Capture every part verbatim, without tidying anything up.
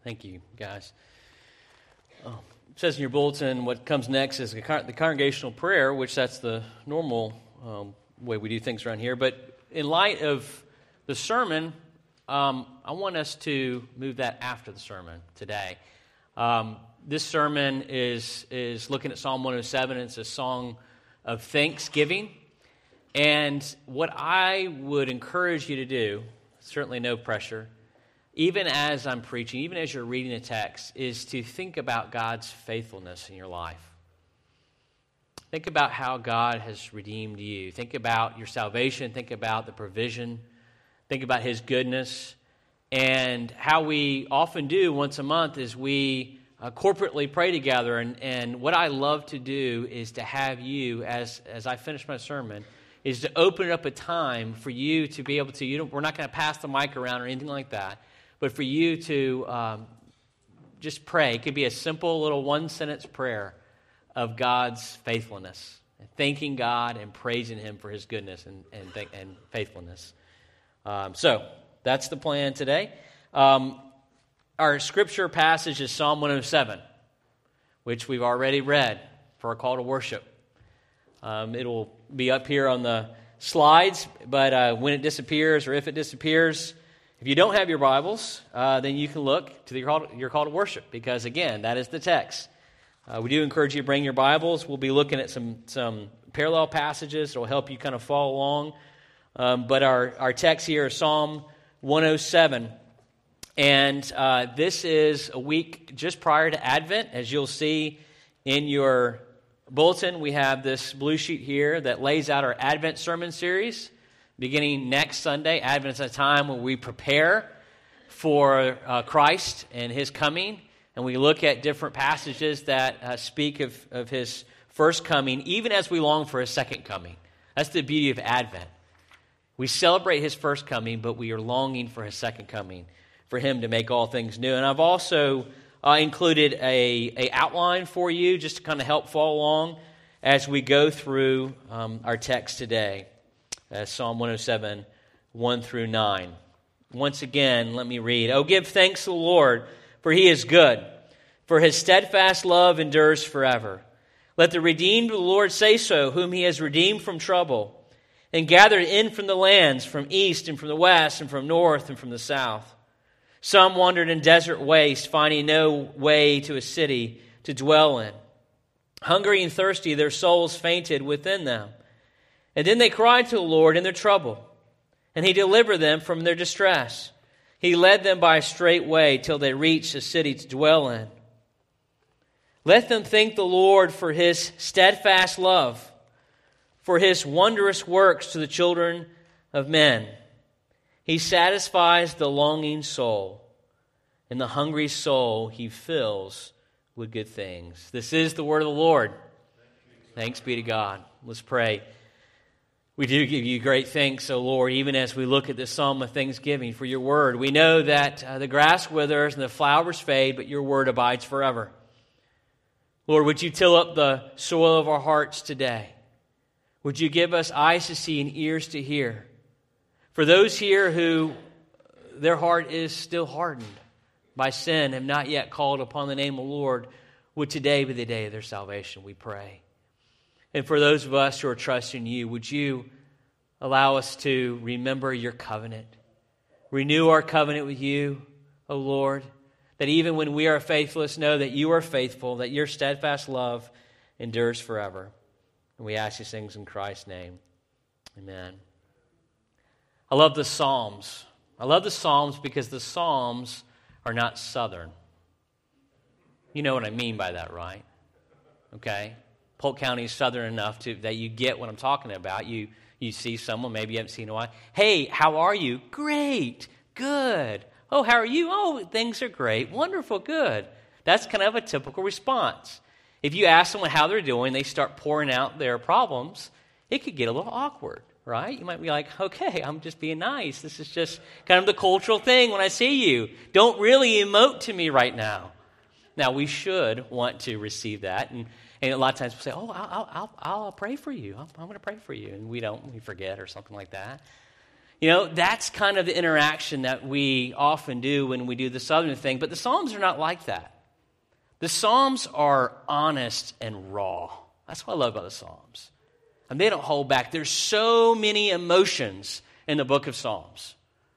Thank you, guys. Oh, it says in your bulletin what comes next is the congregational prayer, which that's the normal um, way we do things around here. But in light of the sermon, um, I want us to move that after the sermon today. Um, this sermon is is looking at Psalm one oh seven. It's a song of thanksgiving. And what I would encourage you to do, certainly no pressure, even as I'm preaching, even as you're reading the text, is to think about God's faithfulness in your life. Think about how God has redeemed you. Think about your salvation. Think about the provision. Think about His goodness. And how we often do once a month is we uh, corporately pray together. And, and what I love to do is to have you, as, as I finish my sermon, is to open up a time for you to be able to, you know, we're not going to pass the mic around or anything like that, but for you to um, just pray. It could be a simple little one-sentence prayer of God's faithfulness, thanking God and praising Him for His goodness and and, th- and faithfulness. Um, so that's the plan today. Um, our scripture passage is Psalm one oh seven, which we've already read for our call to worship. Um, it'll be up here on the slides, but uh, when it disappears or if it disappears, if you don't have your Bibles, uh, then you can look to the, your, call to, your call to worship, because, again, that is the text. Uh, we do encourage you to bring your Bibles. We'll be looking at some, some parallel passages that will help you kind of follow along. Um, but our, our text here is Psalm one oh seven. And uh, this is a week just prior to Advent. As you'll see in your bulletin, we have this blue sheet here that lays out our Advent sermon series. Beginning next Sunday, Advent is a time when we prepare for uh, Christ and His coming, and we look at different passages that uh, speak of, of His first coming, even as we long for His second coming. That's the beauty of Advent. We celebrate His first coming, but we are longing for His second coming, for Him to make all things new. And I've also uh, included a, a outline for you just to kind of help follow along as we go through um, our text today. Uh, Psalm one oh seven, one through nine. Once again, let me read. Oh, give thanks to the Lord, for He is good, for His steadfast love endures forever. Let the redeemed of the Lord say so, whom He has redeemed from trouble, and gathered in from the lands, from east and from the west, and from north and from the south. Some wandered in desert waste, finding no way to a city to dwell in. Hungry and thirsty, their souls fainted within them. And then they cried to the Lord in their trouble, and He delivered them from their distress. He led them by a straight way till they reached a city to dwell in. Let them thank the Lord for His steadfast love, for His wondrous works to the children of men. He satisfies the longing soul, and the hungry soul He fills with good things. This is the word of the Lord. Thanks be to God. Let's pray. We do give you great thanks, O Lord, even as we look at this psalm of thanksgiving for your word. We know that uh, the grass withers and the flowers fade, but your word abides forever. Lord, would you till up the soil of our hearts today? Would you give us eyes to see and ears to hear? For those here who their heart is still hardened by sin, have not yet called upon the name of the Lord, would today be the day of their salvation, we pray. And for those of us who are trusting you, would you allow us to remember your covenant? Renew our covenant with you, O Lord, that even when we are faithless, know that you are faithful, that your steadfast love endures forever. And we ask these things in Christ's name. Amen. I love the Psalms. I love the Psalms because the Psalms are not Southern. You know what I mean by that, right? Okay? Polk County is Southern enough to that you get what I'm talking about. You you see someone, maybe you haven't seen in a while. Hey, how are you? Great. Good. Oh, how are you? Oh, things are great. Wonderful. Good. That's kind of a typical response. If you ask someone how they're doing, they start pouring out their problems, it could get a little awkward, right? You might be like, okay, I'm just being nice. This is just kind of the cultural thing when I see you. Don't really emote to me right now. Now, we should want to receive that, and And a lot of times we'll say, oh, I'll, I'll, I'll, I'll pray for you. I'm, I'm going to pray for you. And we don't, we forget or something like that. You know, that's kind of the interaction that we often do when we do the Southern thing. But the Psalms are not like that. The Psalms are honest and raw. That's what I love about the Psalms. And they don't hold back. There's so many emotions in the book of Psalms.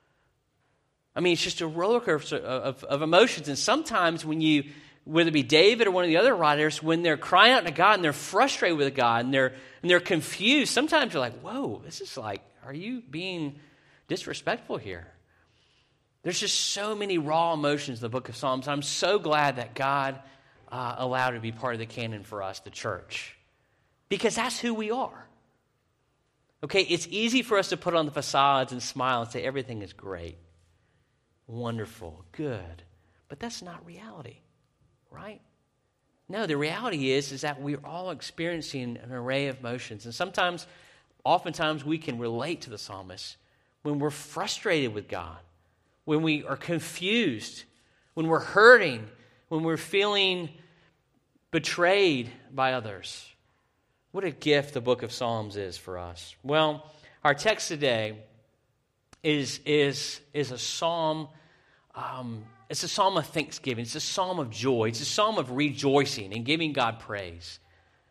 I mean, it's just a roller coaster of, of, of emotions. And sometimes when you, whether it be David or one of the other writers, when they're crying out to God and they're frustrated with God and they're and they're confused, sometimes you're like, whoa, this is like, are you being disrespectful here? There's just so many raw emotions in the book of Psalms. I'm so glad that God uh, allowed it to be part of the canon for us, the church, because that's who we are. Okay, it's easy for us to put on the facades and smile and say everything is great, wonderful, good, but that's not reality, right? No, the reality is, is that we're all experiencing an array of emotions, and sometimes, oftentimes, we can relate to the psalmist when we're frustrated with God, when we are confused, when we're hurting, when we're feeling betrayed by others. What a gift the book of Psalms is for us. Well, our text today is, is, is a psalm, um, it's a psalm of thanksgiving. It's a psalm of joy. It's a psalm of rejoicing and giving God praise.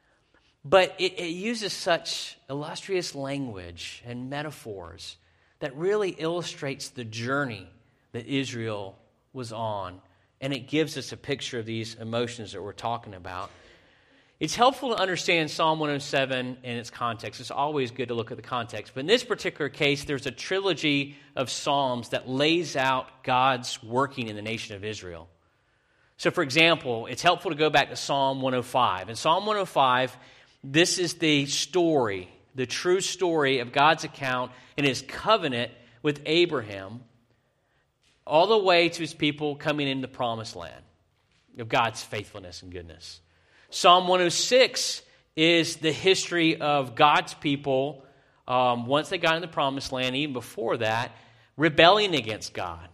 But it, it uses such illustrious language and metaphors that really illustrates the journey that Israel was on. And it gives us a picture of these emotions that we're talking about. It's helpful to understand Psalm one oh seven in its context. It's always good to look at the context. But in this particular case, there's a trilogy of Psalms that lays out God's working in the nation of Israel. So, for example, it's helpful to go back to Psalm one oh five. In Psalm one oh five, this is the story, the true story of God's account in his covenant with Abraham, all the way to his people coming into the promised land, of God's faithfulness and goodness. Psalm one oh six is the history of God's people, um, once they got in the promised land, even before that, rebelling against God.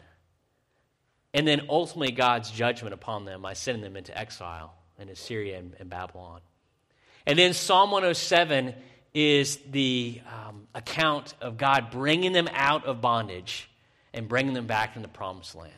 And then ultimately God's judgment upon them by sending them into exile in Assyria and, and Babylon. And then Psalm one oh seven is the um, account of God bringing them out of bondage and bringing them back in the promised land.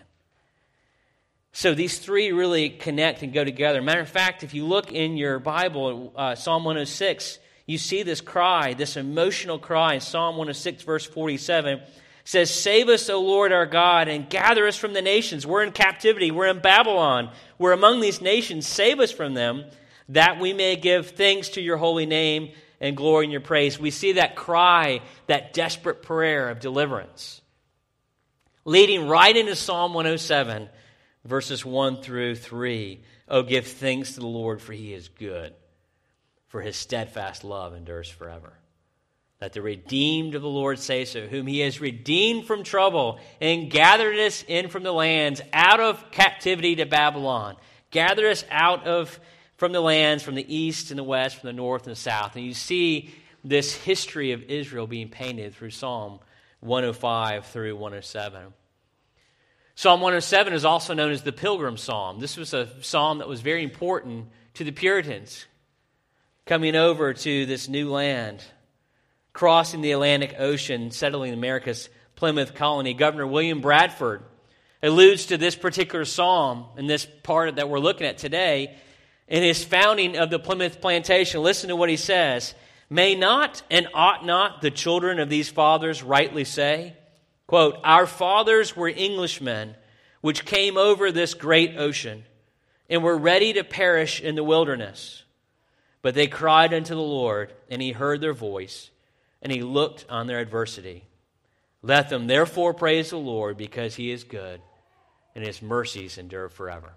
So these three really connect and go together. Matter of fact, if you look in your Bible, uh, Psalm one oh six, you see this cry, this emotional cry in Psalm one oh six, verse forty-seven. It says, "Save us, O Lord our God, and gather us from the nations. We're in captivity. We're in Babylon. We're among these nations. Save us from them, that we may give thanks to your holy name and glory in your praise." We see that cry, that desperate prayer of deliverance, leading right into Psalm one oh seven, verses one through three. "Oh, give thanks to the Lord, for he is good, for his steadfast love endures forever. Let the redeemed of the Lord say so, whom he has redeemed from trouble and gathered us in from the lands, out of captivity to Babylon. Gathered us out of from the lands, from the east and the west, from the north and the south." And you see this history of Israel being painted through Psalm one oh five through one oh seven. Psalm one oh seven is also known as the Pilgrim Psalm. This was a psalm that was very important to the Puritans coming over to this new land, crossing the Atlantic Ocean, settling America's Plymouth colony. Governor William Bradford alludes to this particular psalm in this part that we're looking at today in his founding of the Plymouth plantation. Listen to what he says. "May not and ought not the children of these fathers rightly say, quote, our fathers were Englishmen, which came over this great ocean, and were ready to perish in the wilderness. But they cried unto the Lord, and he heard their voice, and he looked on their adversity. Let them therefore praise the Lord, because he is good, and his mercies endure forever."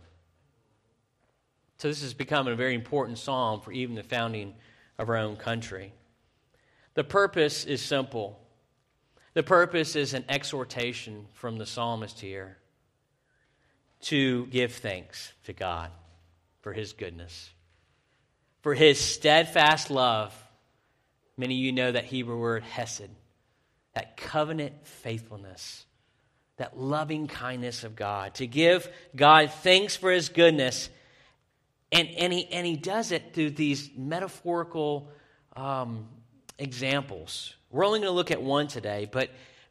So this has become a very important psalm for even the founding of our own country. The purpose is simple. The purpose is an exhortation from the psalmist here to give thanks to God for his goodness, for his steadfast love. Many of you know that Hebrew word hesed, that covenant faithfulness, that loving kindness of God, to give God thanks for his goodness. And, and, he, and he does it through these metaphorical um, examples. We're only going to look at one today, but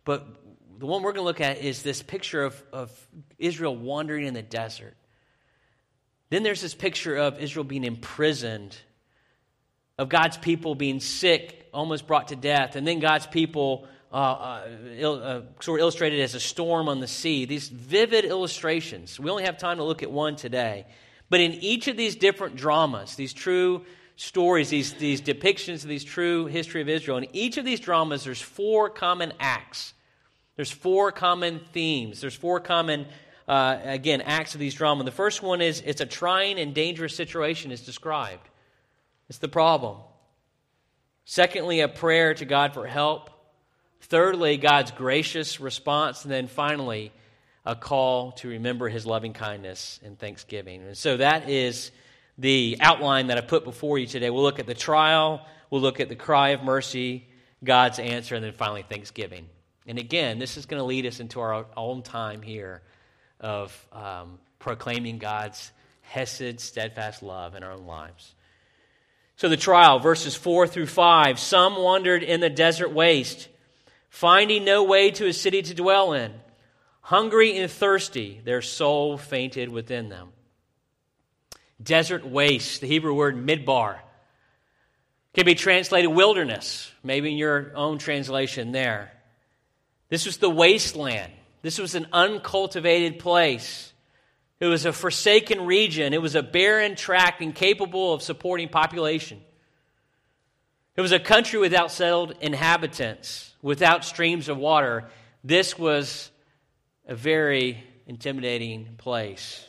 But the one we're going to look at is this picture of, of Israel wandering in the desert. Then there's this picture of Israel being imprisoned, of God's people being sick, almost brought to death, and then God's people uh, uh, il- uh, sort of illustrated as a storm on the sea. These vivid illustrations. We only have time to look at one today. But in each of these different dramas, these true stories, these, these depictions of these true history of Israel, in each of these dramas, there's four common acts. There's four common themes. There's four common, uh, again, acts of these dramas. The first one is it's a trying and dangerous situation is described. It's the problem. Secondly, a prayer to God for help. Thirdly, God's gracious response. And then finally, a call to remember his loving kindness and thanksgiving. And so that is the outline that I put before you today. We'll look at the trial, we'll look at the cry of mercy, God's answer, and then finally thanksgiving. And again, this is going to lead us into our own time here of um, proclaiming God's hesed, steadfast love in our own lives. So the trial, verses four through five. Some wandered in the desert waste, finding no way to a city to dwell in. Hungry and thirsty, their soul fainted within them. Desert waste, the Hebrew word midbar, can be translated wilderness, maybe in your own translation there. This was the wasteland. This was an uncultivated place. It was a forsaken region. It was a barren tract incapable of supporting population. It was a country without settled inhabitants, without streams of water. This was a very intimidating place.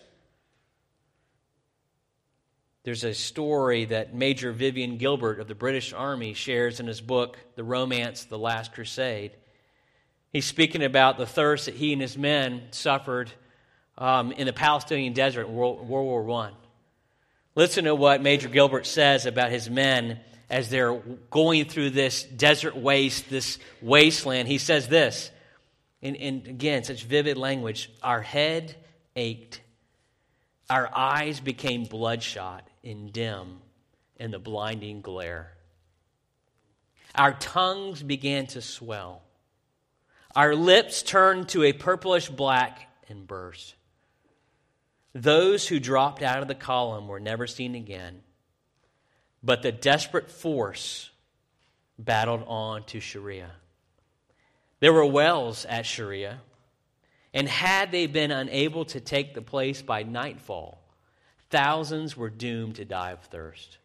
There's a story that Major Vivian Gilbert of the British Army shares in his book, The Romance of the Last Crusade. He's speaking about the thirst that he and his men suffered um, in the Palestinian desert in World, World War One. Listen to what Major Gilbert says about his men as they're going through this desert waste, this wasteland. He says this, and, and again, such vivid language. Our head ached. Our eyes became bloodshot and dim in the blinding glare. Our tongues began to swell. Our lips turned to a purplish black and burst. Those who dropped out of the column were never seen again, but the desperate force battled on to Sharia. There were wells at Sharia, and had they been unable to take the place by nightfall, thousands were doomed to die of thirst.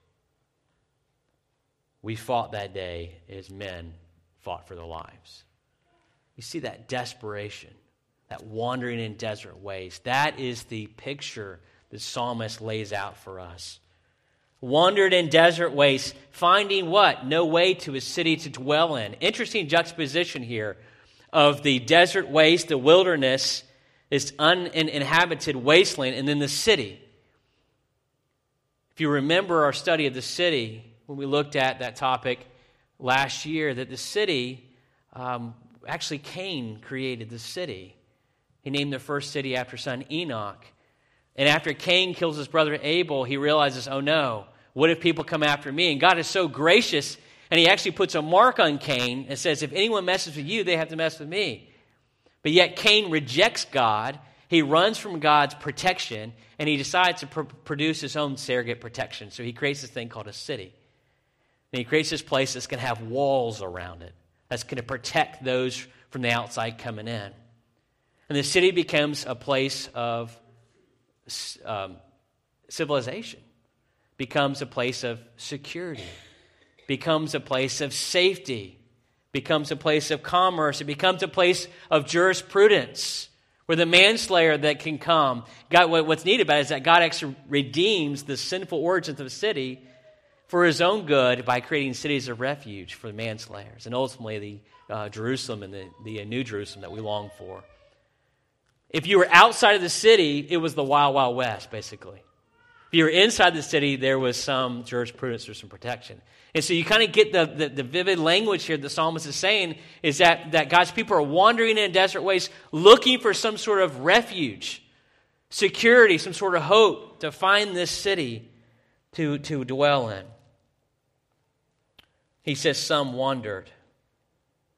We fought that day as men fought for their lives. You see that desperation, that wandering in desert waste. That is the picture the psalmist lays out for us. Wandered in desert waste, finding what? No way to a city to dwell in. Interesting juxtaposition here of the desert waste, the wilderness, this uninhabited wasteland, and then the city. If you remember our study of the city, when we looked at that topic last year, that the city, um, actually Cain created the city. He named the first city after his son Enoch. And after Cain kills his brother Abel, he realizes, oh no, what if people come after me? And God is so gracious, and he actually puts a mark on Cain and says, if anyone messes with you, they have to mess with me. But yet Cain rejects God. He runs from God's protection, and he decides to pr- produce his own surrogate protection. So he creates this thing called a city. And he creates this place that's going to have walls around it, that's going to protect those from the outside coming in. And the city becomes a place of um, civilization, becomes a place of security, becomes a place of safety, becomes a place of commerce, it becomes a place of jurisprudence, where the manslayer that can come, God, what's neat about it is that God actually redeems the sinful origins of the city for his own good by creating cities of refuge for the manslayers, and ultimately the uh, Jerusalem and the, the New Jerusalem that we long for. If you were outside of the city, it was the Wild Wild West, basically. If you were inside the city, there was some jurisprudence or some protection. And so you kind of get the, the, the vivid language here the psalmist is saying is that, that God's people are wandering in desert waste looking for some sort of refuge, security, some sort of hope to find this city to, to dwell in. He says some wandered.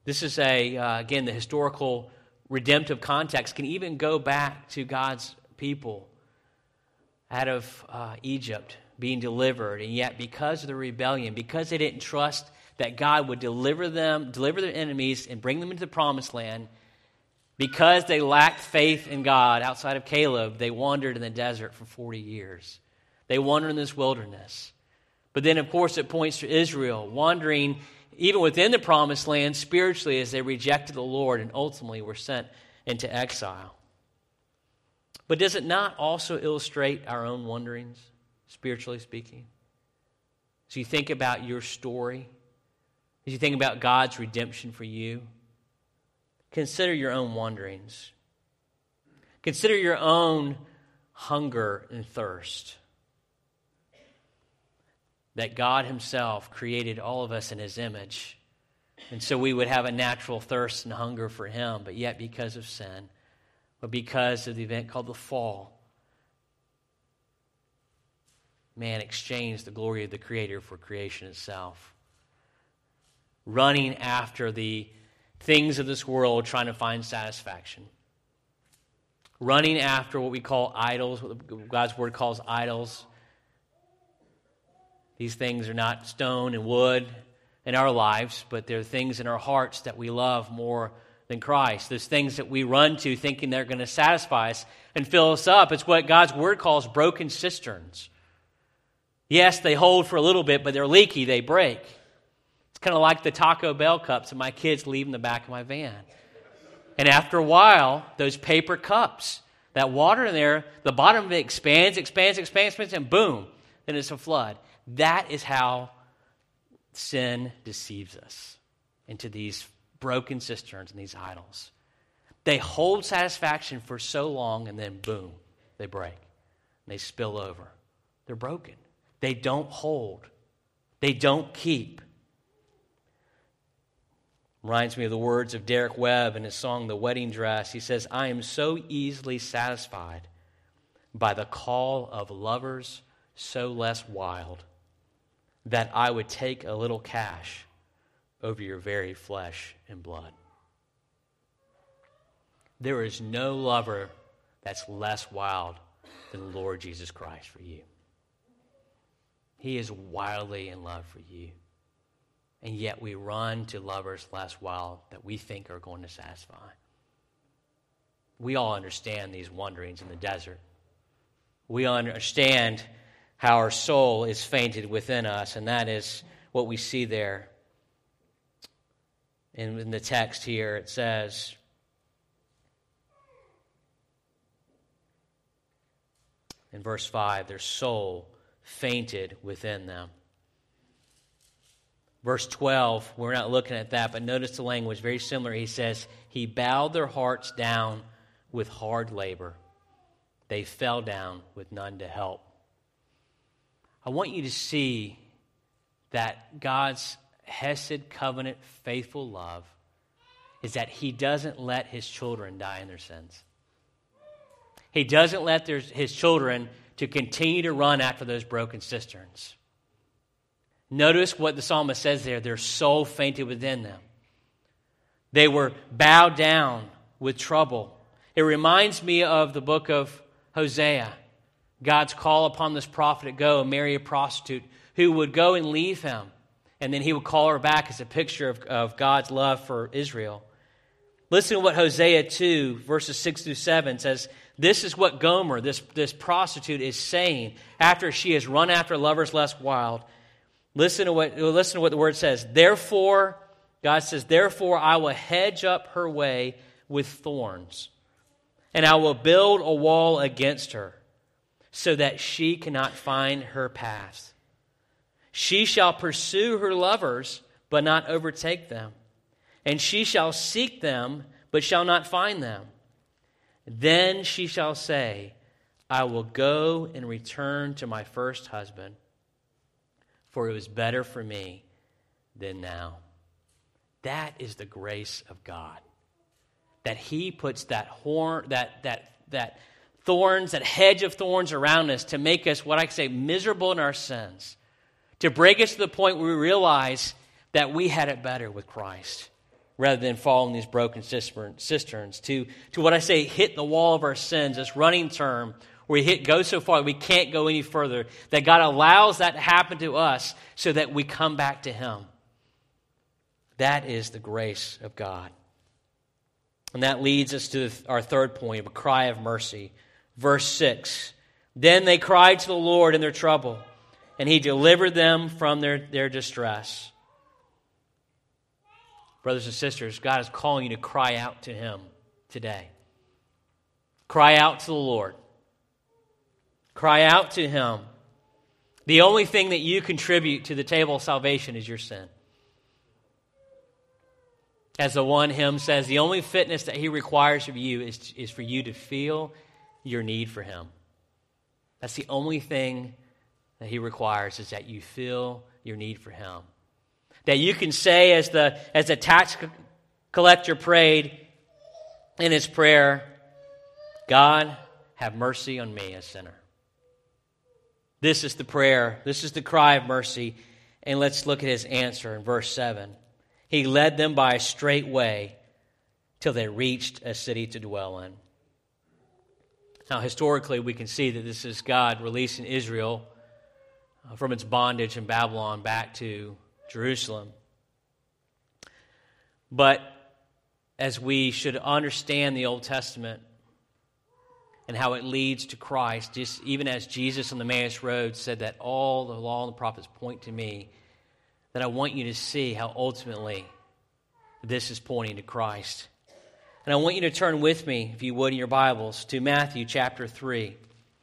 This is a, uh, again, the historical redemptive context can even go back to God's people out of uh, Egypt being delivered, and yet because of the rebellion, because they didn't trust that God would deliver them, deliver their enemies, and bring them into the promised land, because they lacked faith in God outside of Caleb, they wandered in the desert for forty years. They wandered in this wilderness. But then, of course, it points to Israel wandering even within the promised land spiritually as they rejected the Lord and ultimately were sent into exile. But does it not also illustrate our own wanderings, spiritually speaking? So you think about your story, as you think about God's redemption for you, consider your own wanderings. Consider your own hunger and thirst. That God himself created all of us in his image. And so we would have a natural thirst and hunger for him, but yet because of sin, but because of the event called the fall, man exchanged the glory of the Creator for creation itself. Running after the things of this world, trying to find satisfaction. Running after what we call idols, what God's Word calls idols. These things are not stone and wood in our lives, but they're things in our hearts that we love more than Christ. There's things that we run to thinking they're going to satisfy us and fill us up. It's what God's Word calls broken cisterns. Yes, they hold for a little bit, but they're leaky, they break. It's kind of like the Taco Bell cups that my kids leave in the back of my van. And after a while, those paper cups, that water in there, the bottom of it expands, expands, expands, expands, and boom, then it's a flood. That is how sin deceives us into these broken cisterns and these idols. They hold satisfaction for so long, and then boom, they break. They spill over. They're broken. They don't hold. They don't keep. Reminds me of the words of Derek Webb in his song, The Wedding Dress. He says, I am so easily satisfied by the call of lovers so less wild that I would take a little cash over your very flesh and blood. There is no lover that's less wild than the Lord Jesus Christ for you. He is wildly in love for you. And yet we run to lovers less wild that we think are going to satisfy. We all understand these wanderings in the desert. We understand how our soul is fainted within us, and that is what we see there. In, in the text here, it says, in verse five, their soul fainted within them. Verse twelve, we're not looking at that, but notice the language, very similar. He says, he bowed their hearts down with hard labor. They fell down with none to help. I want you to see that God's Hesed covenant faithful love is that he doesn't let his children die in their sins. He doesn't let their, his children to continue to run after those broken cisterns. Notice what the psalmist says there. Their soul fainted within them. They were bowed down with trouble. It reminds me of the book of Hosea. God's call upon this prophet to go and marry a prostitute who would go and leave him. And then he would call her back as a picture of, of God's love for Israel. Listen to what Hosea two, verses six through seven says. This is what Gomer, this, this prostitute, is saying after she has run after lovers less wild. Listen to what, listen to what the word says. Therefore, God says, therefore I will hedge up her way with thorns, and I will build a wall against her, so that she cannot find her path. She shall pursue her lovers, but not overtake them. And she shall seek them, but shall not find them. Then she shall say, I will go and return to my first husband, for it was better for me than now. That is the grace of God. That he puts that horn, that that that thorns, that hedge of thorns around us to make us, what I say, miserable in our sins. To break us to the point where we realize that we had it better with Christ. rather than fall in these broken cisterns. To, to what I say, hit the wall of our sins, this running term where we hit, go so far we can't go any further, that God allows that to happen to us so that we come back to Him. That is the grace of God. And that leads us to our third point of a cry of mercy. Verse six, then they cried to the Lord in their trouble, and He delivered them from their, their distress. Brothers and sisters, God is calling you to cry out to Him today. Cry out to the Lord. Cry out to Him. The only thing that you contribute to the table of salvation is your sin. As the one hymn says, the only fitness that He requires of you is, is for you to feel your need for Him. That's the only thing that He requires, is that you feel your need for Him. That you can say, as the, as the tax collector prayed in his prayer, God, have mercy on me, a sinner. This is the prayer. This is the cry of mercy. And let's look at His answer in verse seven. He led them by a straight way till they reached a city to dwell in. Now, historically, we can see that this is God releasing Israel from its bondage in Babylon back to Jerusalem. But as we should understand the Old Testament and how it leads to Christ, just even as Jesus on the Emmaus Road said that all the law and the prophets point to me, that I want you to see how ultimately this is pointing to Christ. And I want you to turn with me, if you would, in your Bibles, to Matthew chapter three.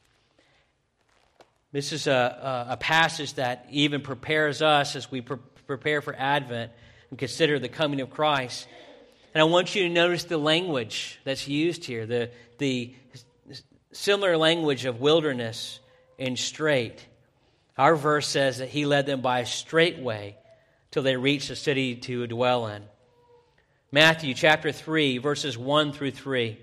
This is a, a, a passage that even prepares us as we pre- prepare for Advent and consider the coming of Christ. And I want you to notice the language that's used here, the, the similar language of wilderness and straight. Our verse says that He led them by a straight way till they reached the city to dwell in. Matthew chapter three, verses one through three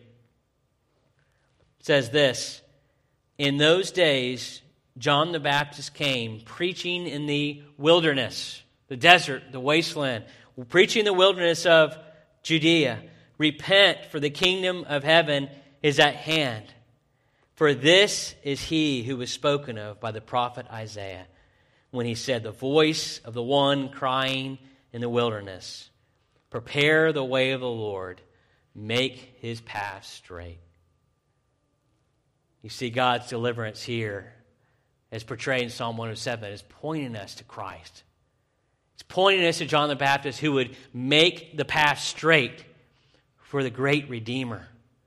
says this, in those days John the Baptist came, preaching in the wilderness, the desert, the wasteland, preaching in the wilderness of Judea. Repent, for the kingdom of heaven is at hand. For this is He who was spoken of by the prophet Isaiah, when he said, the voice of the one crying in the wilderness, prepare the way of the Lord, make His path straight. You see, God's deliverance here, as portrayed in Psalm one oh seven, is pointing us to Christ. It's pointing us to John the Baptist, who would make the path straight for the great Redeemer,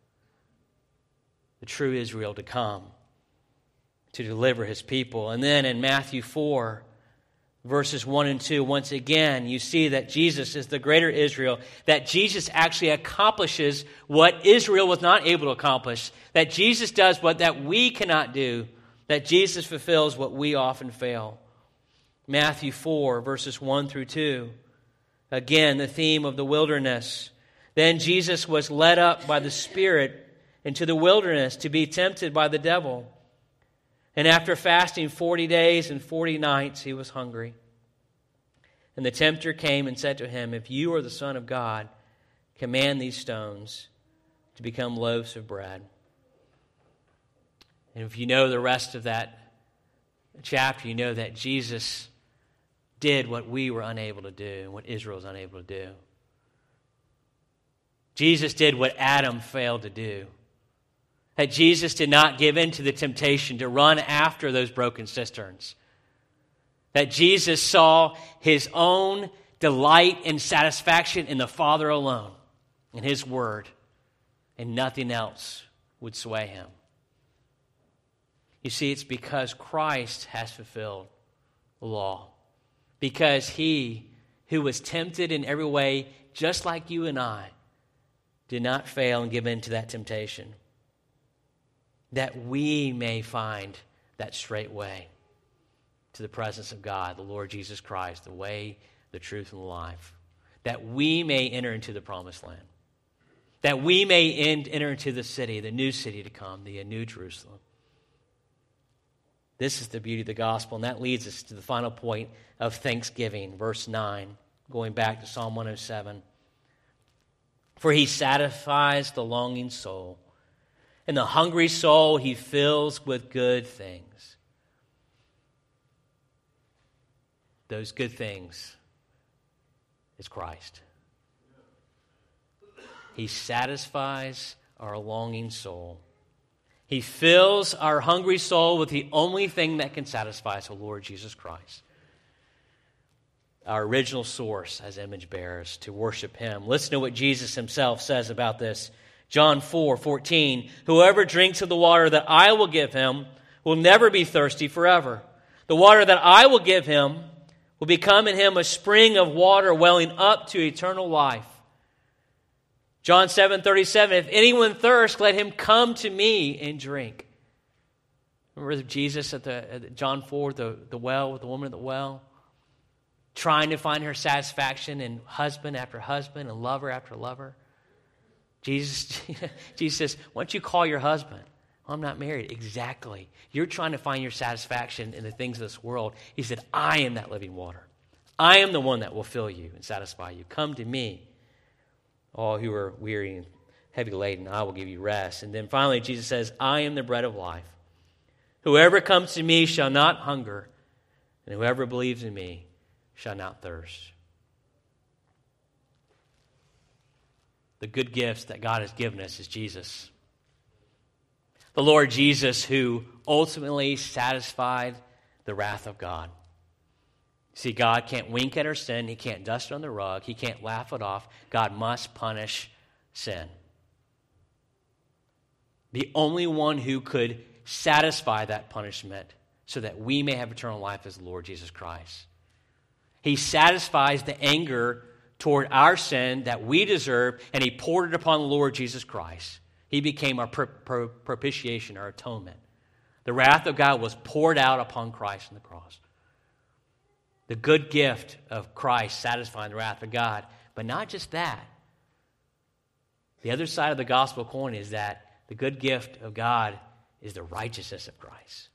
the true Israel to come, to deliver His people. And then in Matthew four, verses one and two, once again, you see that Jesus is the greater Israel, that Jesus actually accomplishes what Israel was not able to accomplish, that Jesus does what that we cannot do, that Jesus fulfills what we often fail. Matthew four, verses one through two, again, the theme of the wilderness. Then Jesus was led up by the Spirit into the wilderness to be tempted by the devil. And after fasting forty days and forty nights, He was hungry. And the tempter came and said to Him, if you are the Son of God, command these stones to become loaves of bread. And if you know the rest of that chapter, you know that Jesus did what we were unable to do and what Israel was unable to do. Jesus did what Adam failed to do. That Jesus did not give in to the temptation to run after those broken cisterns. That Jesus saw His own delight and satisfaction in the Father alone, in His Word, and nothing else would sway Him. You see, it's because Christ has fulfilled the law. Because He, who was tempted in every way, just like you and I, did not fail and give in to that temptation, that we may find that straight way to the presence of God, the Lord Jesus Christ, the way, the truth, and the life, that we may enter into the promised land, that we may enter into the city, the new city to come, the New Jerusalem. This is the beauty of the gospel, and that leads us to the final point of thanksgiving, verse nine, going back to Psalm one oh seven. For he satisfies the longing soul, and the hungry soul he fills with good things. Those good things is Christ. He satisfies our longing soul. He fills our hungry soul with the only thing that can satisfy us, the Lord Jesus Christ. Our original source as image bearers, to worship him. Listen to what Jesus himself says about this. John four fourteen, whoever drinks of the water that I will give him will never be thirsty forever. The water that I will give him will become in him a spring of water welling up to eternal life. John seven thirty-seven, if anyone thirsts, let him come to me and drink. Remember Jesus at the at John four, the, the well, with the woman at the well? Trying to find her satisfaction in husband after husband and lover after lover. Jesus, Jesus says, why don't you call your husband? Well, I'm not married. Exactly. You're trying to find your satisfaction in the things of this world. He said, I am that living water. I am the one that will fill you and satisfy you. Come to me, all who are weary and heavy laden. I will give you rest. And then finally, Jesus says, I am the bread of life. Whoever comes to me shall not hunger, and whoever believes in me shall not thirst. The good gifts that God has given us is Jesus. The Lord Jesus, who ultimately satisfied the wrath of God. See, God can't wink at our sin. He can't dust it on the rug. He can't laugh it off. God must punish sin. The only one who could satisfy that punishment so that we may have eternal life is the Lord Jesus Christ. He satisfies the anger toward our sin that we deserve, and he poured it upon the Lord Jesus Christ. He became our pro- pro- propitiation, our atonement. The wrath of God was poured out upon Christ on the cross. The good gift of Christ satisfying the wrath of God. But not just that. The other side of the gospel coin is that the good gift of God is the righteousness of Christ.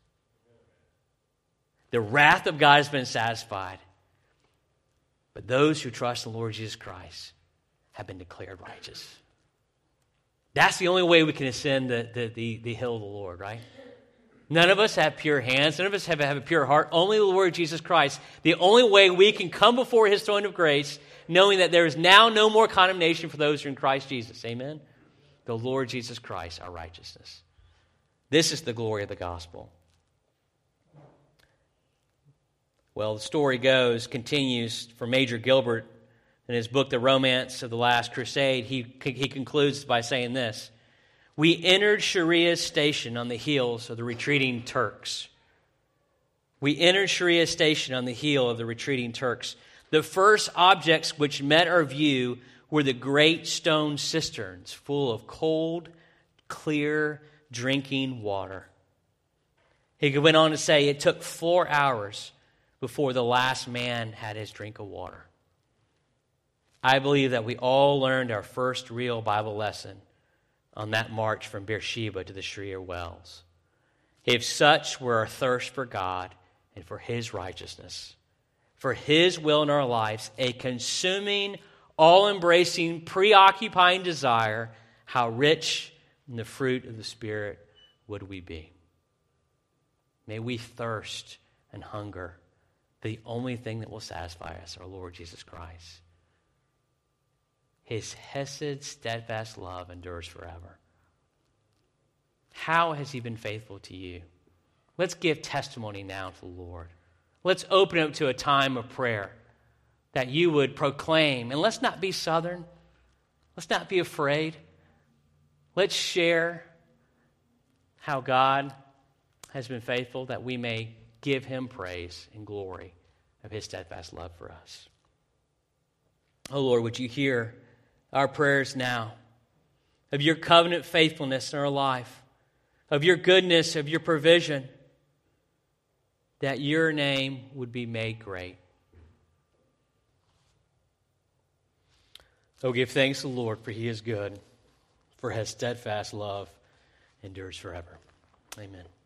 The wrath of God has been satisfied. But those who trust in the Lord Jesus Christ have been declared righteous. That's the only way we can ascend the, the, the, the hill of the Lord, right? None of us have pure hands. None of us have, have a pure heart. Only the Lord Jesus Christ. The only way we can come before his throne of grace, knowing that there is now no more condemnation for those who are in Christ Jesus. Amen? The Lord Jesus Christ, our righteousness. This is the glory of the gospel. Well, the story goes, continues for Major Gilbert in his book, The Romance of the Last Crusade. He, he concludes by saying this: we entered Sharia's station on the heels of the retreating Turks. We entered Sharia's station on the heel of the retreating Turks. The first objects which met our view were the great stone cisterns full of cold, clear, drinking water. He went on to say it took four hours before the last man had his drink of water. I believe that we all learned our first real Bible lesson on that march from Beersheba to the Sharia wells. If such were our thirst for God and for his righteousness, for his will in our lives, a consuming, all-embracing, preoccupying desire, how rich in the fruit of the Spirit would we be? May we thirst and hunger for the only thing that will satisfy us, our Lord Jesus Christ. His hesed, steadfast love endures forever. How has he been faithful to you? Let's give testimony now to the Lord. Let's open up to a time of prayer that you would proclaim. And let's not be Southern. Let's not be afraid. Let's share how God has been faithful, that we may give him praise and glory of his steadfast love for us. Oh Lord, would you hear our prayers now of your covenant faithfulness in our life, of your goodness, of your provision, that your name would be made great. Oh, give thanks to the Lord, for he is good, for his steadfast love endures forever. Amen.